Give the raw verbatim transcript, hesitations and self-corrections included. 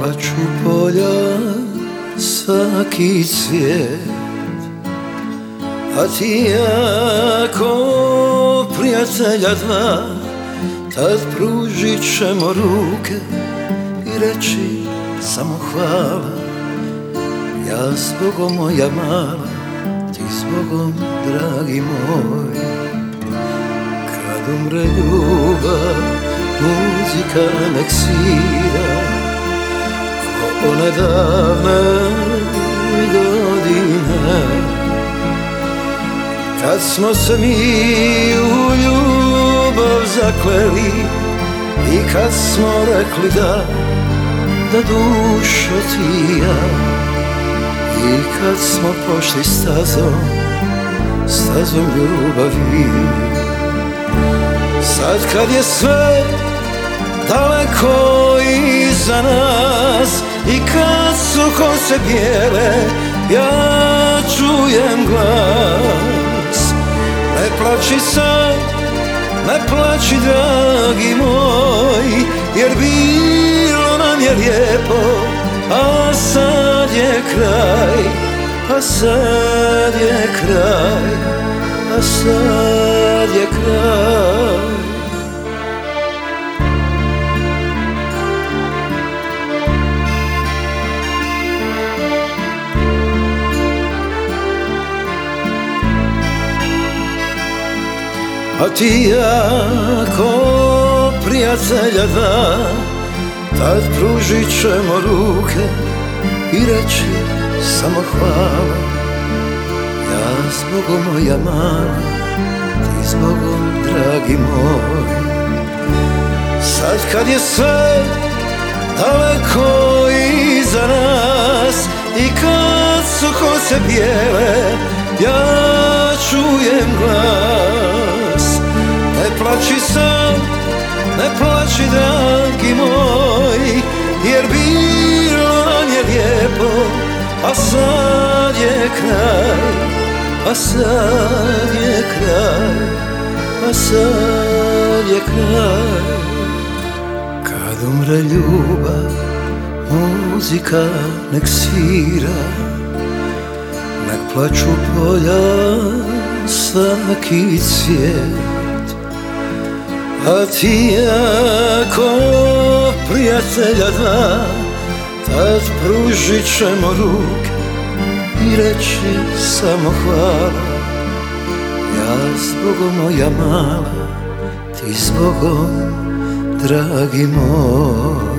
plaču polja, svaki cvijet, a ti ja ko prijatelja dva, tad pružit ćemo ruke i reći samo hvala. Ja zbogom moja mala, ti zbogom dragi moj. Kad umre ljubav, muzika nek svira ko one davne godine, kad smo se mi u ljubav zakleli i kad smo rekli da, da dušo ti i ja. I kad smo pošli stazom, stazom ljubavi. Sad kad je sve daleko iza nas i kad su kose bijele, ja čujem glas. Ne plači sad, ne plači dragi moj, jer bilo nam je lijepo, a sad je kraj, a sad je kraj, a sad je kraj. A ti ja ko prijatelja dva, tad pružit ćemo ruke i reći samo hvala. Ja zbogom moja mala, ti zbogom dragi moj. Sad kad je sve daleko iza nas i kad su kose bijele, ja čujem glas. Ne plači sam, ne plači dragi moj, jer bilo nam je lijepo, a sad je kraj, a sad je kraj, a sad je kraj. Kad umre ljubav, muzika nek svira, nek plaču polja, svaki cvijet. A ti ja ko prijatelja dva, tad pružit ćemo ruke i reći samo hvala. Ja zbogom moja mala, ti zbogom dragi moj.